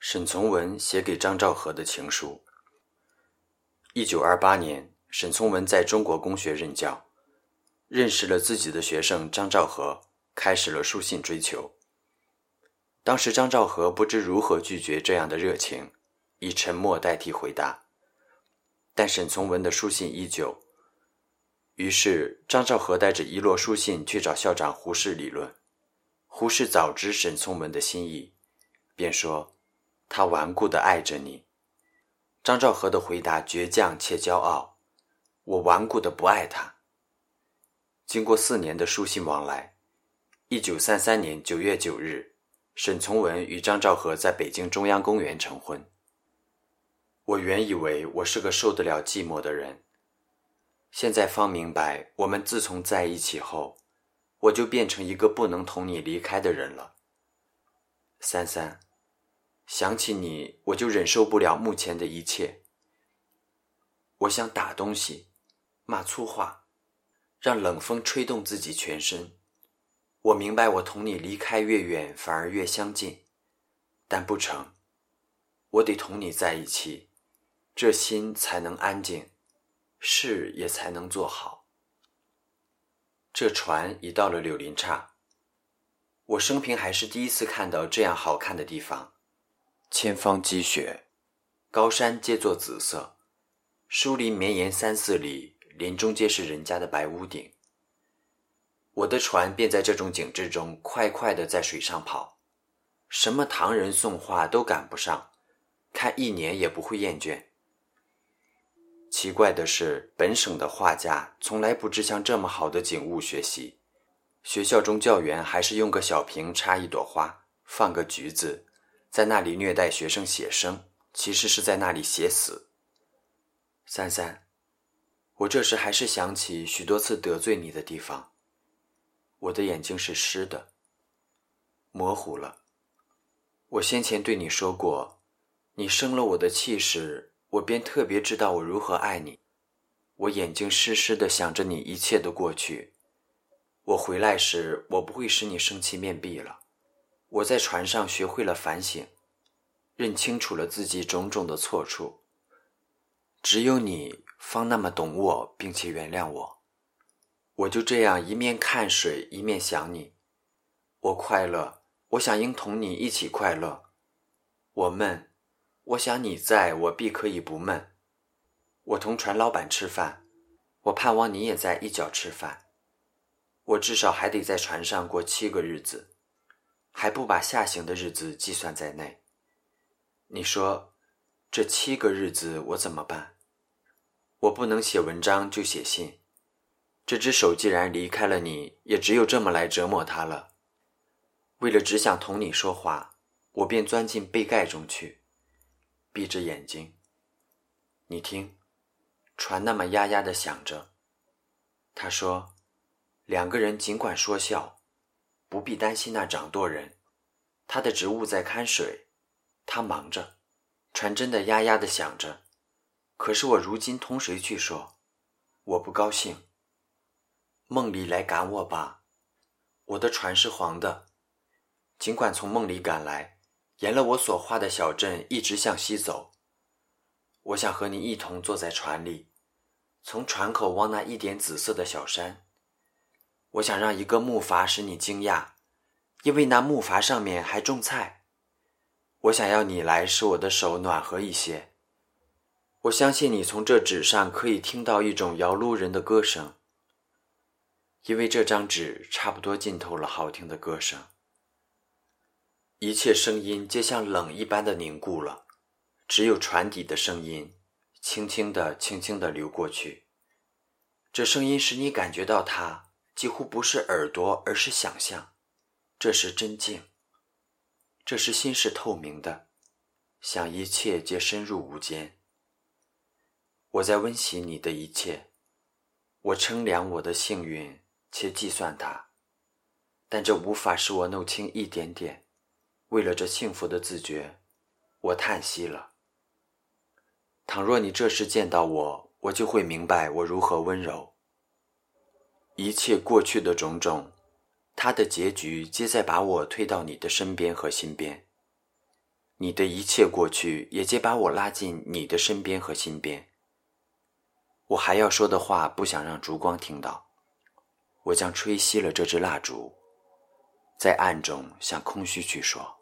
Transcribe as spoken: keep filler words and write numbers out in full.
沈从文写给张兆和的情书。一九二八年，沈从文在中国公学任教，认识了自己的学生张兆和，开始了书信追求。当时张兆和不知如何拒绝这样的热情，以沉默代替回答。但沈从文的书信依旧，于是张兆和带着一摞书信去找校长胡适理论。胡适早知沈从文的心意，便说他顽固地爱着你。张兆和的回答倔强且骄傲，我顽固地不爱他。经过四年的书信往来，一九三三年九月九日，沈从文与张兆和在北京中央公园成婚。我原以为我是个受得了寂寞的人，现在方明白，我们自从在一起后，我就变成一个不能同你离开的人了。三三，想起你，我就忍受不了目前的一切。我想打东西，骂粗话，让冷风吹动自己全身。我明白我同你离开越远，反而越相近，但不成，我得同你在一起，这心才能安静，事也才能做好。这船已到了柳林岔，我生平还是第一次看到这样好看的地方。千方积雪，高山皆作紫色，树林绵延三四里，林中皆是人家的白屋顶。我的船便在这种景致中快快地在水上跑，什么唐人宋画都赶不上，看一年也不会厌倦。奇怪的是，本省的画家从来不知向这么好的景物学习。学校中教员还是用个小瓶插一朵花，放个橘子，在那里虐待学生写生，其实是在那里写死。三三，我这时还是想起许多次得罪你的地方。我的眼睛是湿的，模糊了。我先前对你说过，你生了我的气时，我便特别知道我如何爱你。我眼睛湿湿地想着你一切的过去。我回来时，我不会使你生气面壁了。我在船上学会了反省，认清楚了自己种种的错处。只有你方那么懂我，并且原谅我。我就这样一面看水，一面想你。我快乐，我想应同你一起快乐。我闷，我想你在，我必可以不闷。我同船老板吃饭，我盼望你也在一角吃饭。我至少还得在船上过七个日子，还不把下行的日子计算在内。你说，这七个日子我怎么办？我不能写文章就写信。这只手既然离开了你，也只有这么来折磨它了。为了只想同你说话，我便钻进被盖中去，闭着眼睛。你听，船那么呀呀地响着。他说，两个人尽管说笑，不必担心那掌舵人，他的职务在看水，他忙着，船真的呀呀地响着。可是我如今同谁去说？我不高兴。梦里来赶我吧，我的船是黄的，尽管从梦里赶来，沿了我所画的小镇一直向西走。我想和你一同坐在船里，从船口望那一点紫色的小山。我想让一个木筏使你惊讶，因为那木筏上面还种菜。我想要你来使我的手暖和一些。我相信你从这纸上可以听到一种摇橹人的歌声，因为这张纸差不多浸透了好听的歌声。一切声音皆像冷一般的凝固了，只有船底的声音轻轻地轻轻地流过去。这声音使你感觉到它几乎不是耳朵，而是想象。这是真静，这是心是透明的，想一切皆深入无间。我在温习你的一切，我称量我的幸运且计算它，但这无法使我弄清一点点。为了这幸福的自觉，我叹息了。倘若你这时见到我，我就会明白我如何温柔。一切过去的种种，它的结局皆在把我推到你的身边和心边。 你的一切过去也皆把我拉进你的身边和心边。我还要说的话不想让烛光听到，我将吹熄了这支蜡烛，在暗中向空虚去说。